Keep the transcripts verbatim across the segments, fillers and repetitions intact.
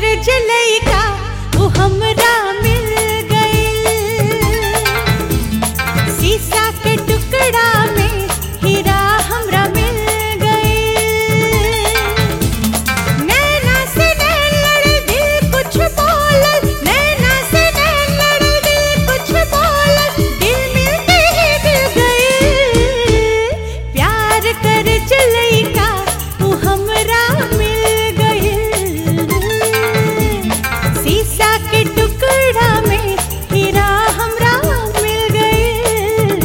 जलैका वो हमरा मिल गइल। शीशा के टुकड़ा में हीरा हमरा मिल गइल। नैना से नैन लड़ल दिल कुछ बोलल, नैना से नैन लड़ल दिल कुछ बोलल, दिल मिलते ही दिल गइल। प्यार कर जलैका वो हमरा मिल गइल। शीशा के टुकड़ा में हीरा हमरा मिल गइल।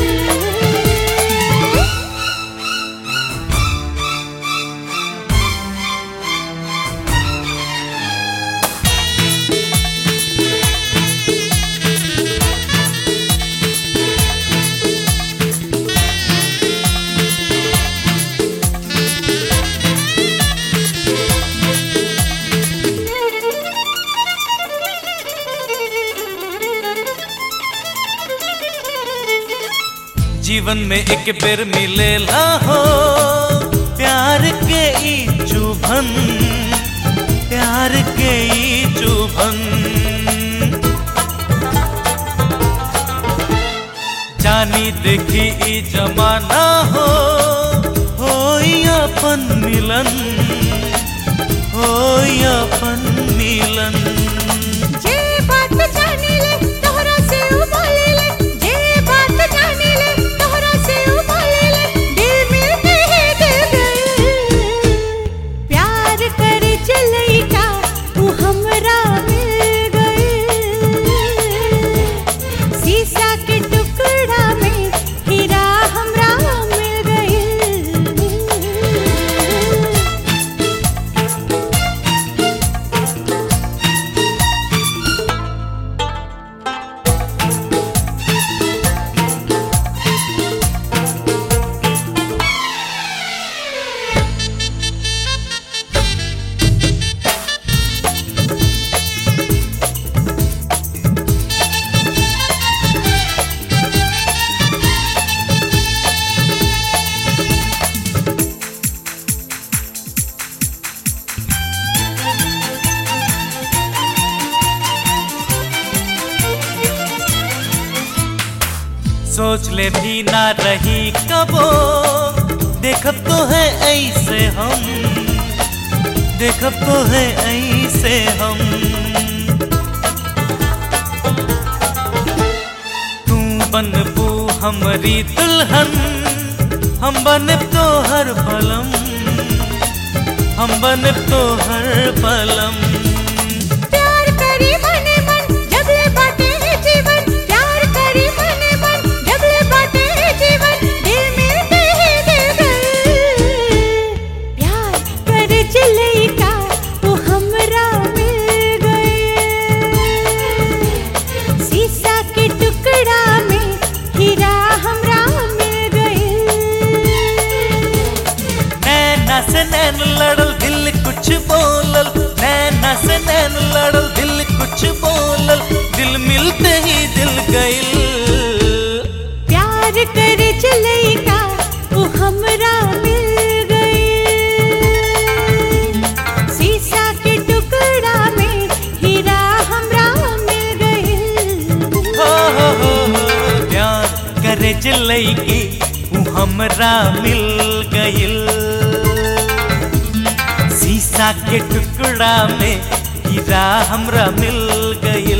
जीवन में एक बेर मिलेला हो प्यार के ई चुभन, प्यार के ई चुभन। जानी देखी ई जमाना हो होई अपन मिलन, होई अपन मिलन। जे बात जाने ले तोहरा से उ बोले ले, जे बात जाने ले तोहरा से उ बोले ले, दिल मिलते ही दिल गइल। प्यार कर जलैका वो हमरा मिल गइल। शीशा के टुकड़ा में हीरा हमरा मिल गइल। सोच ले भी ना रही कबो देखब तो है ऐसे हम, देखब तो है ऐसे हम। तू बनबू हमरी दुल्हन, हम बनब तो हर पलम, हम बनब तो हर पलम। प्यार करी मने मन जबले बाटे है जीवन, प्यार करी मने मन जबले बाटे है जीवन, दिल मिलते ही दिल गइल। प्यार कर जलैका वो हमरा मिल गइल। शीशा के टुकड़ा में हीरा हमरा मिल गइल। नैना से नैन लड़ल दिल कुछ बोलल, नैना से नैन लड़ल दिल कुछ बोलल, दिल मिलते ही दिल गइल। प्यार कर जलैका वो हमरा मिल गइल। शीशा के टुकड़ा में हीरा हमरा मिल गइल। हो हो हो हो, प्यार करे जलैकी ऊ हमरा मिल गइल। शीशा के टुकड़ा में हीरा हमरा मिल गइल।